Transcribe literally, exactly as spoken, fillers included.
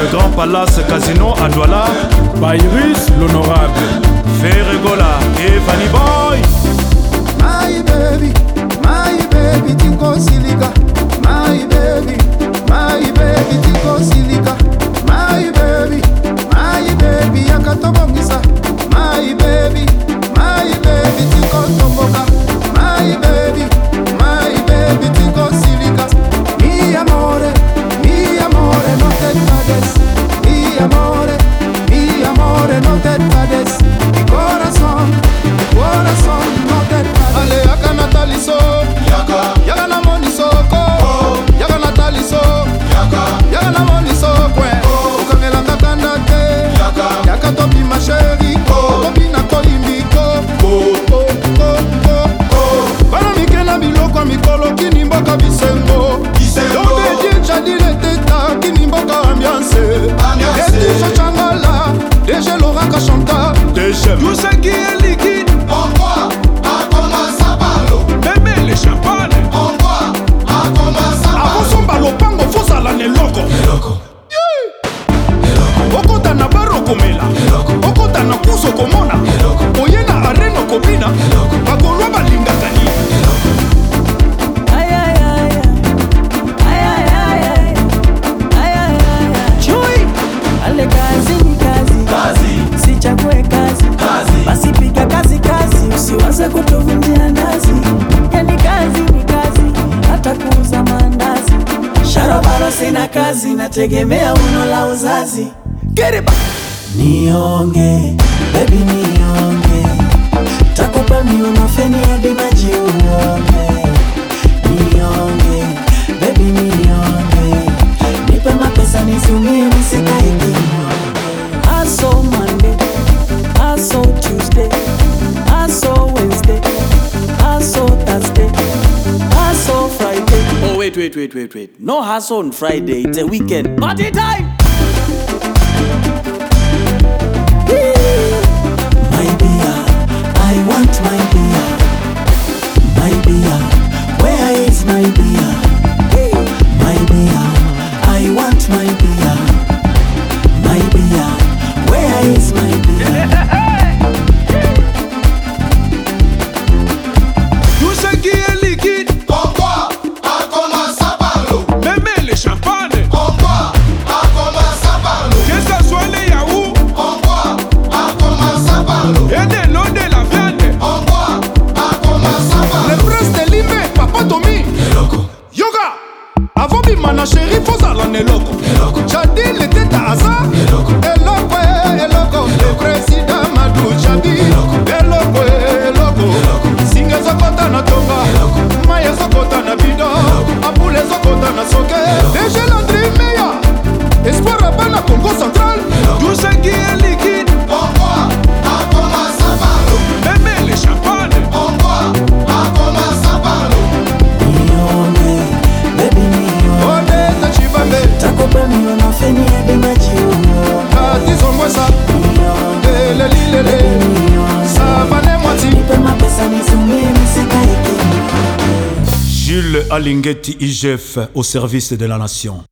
Le Grand Palace Casino à Douala. Baïris l'honorable. Ferregola et Fanny Boy. My baby, my baby, Tinko Silica. My baby, my baby, Tinko Silica. My baby, my baby, Yakatobongisa. My baby, my baby, Tinko Tomboka. My baby, my baby, Tinko Silica. Mi amore, mi amore, no te enfades. Mi amore, mi amore, no te enfades. Mi corazón, mi corazón, no te enfades. Ale yaka nataliso, yaka, yaka na monisoko, oh. Yaka nataliso, yaka, yaka na monisoko, oh. Ukangelanga kandate, yaka, yaka topi ma chérie, oh. Topi na koimbiko, oh, oh, oh, oh, oh. Bana mikena biloko mikolo kini mboka bisengo, bisengo. Yoke die jadile teta kini mboka ambiance, ambiance. Eti changala, deje l'oraka chanta, deje. Tout ce qui est liquide. Pourquoi? Lopango fosala ne loko okota na baro komela okota na kuso komona oyena areno kobina bakolwa balingaka ni chui ale kazi ni kazi kazi sichague kazi kazi basi piga kazi kazi usiwaze kutovunjia ndazi yani kazi ni kazi hata kuuza mandazi sharobaro sina kazi nategemea uno la uzazi Geriba nionge baby nionge takupa miuno feni hadi maji uonge nionge baby nionge nipe mapesa nizumie nisikaiki Aso Monday Aso Tuesday Aso Wednesday Aso Thursday Aso Friday. Oh wait, wait, wait, wait, wait. No hustle on Friday. It's a weekend. Party time. My beer, I want my beer. My beer, where is my beer? My beer, I want my beer. My beer, where is my beer? Tout ce qui est liquide. Pourquoi? A commencer par l'eau. Même les champagnes. Pourquoi? A commencer par l'eau. Que ce soit les yaourts. Pourquoi? A commencer par l'eau. Et de l'eau de la viande. Pourquoi? A commencer par Le l'eau. prince de Limé, Papa Tommy. Yoga. Avant bimana chéri, faut ça l'en est loco. Jadi le tête à ça. Eloko, eloko. Le président Madou Jadi. Eloko, eloko. Singa zokota na tonga. Maya zokota na bido. Apule zokota na soke. Déjà l'André Meya. Espoir à Bana Congo Central. Tout ce qui est liquide. Pourquoi? A commencer par l'eau. Même les champagnes. Pourquoi? A commencer par l'eau. Nionge, baby nionge Ode ta chibambe. takupa miuno feni hadi maji uonge Ati zongwesa. nionge Lele lilele. nionge Savane mwati. nipe mapesa nizumie nisikaiki Jules Alingeti I G F au service de la nation.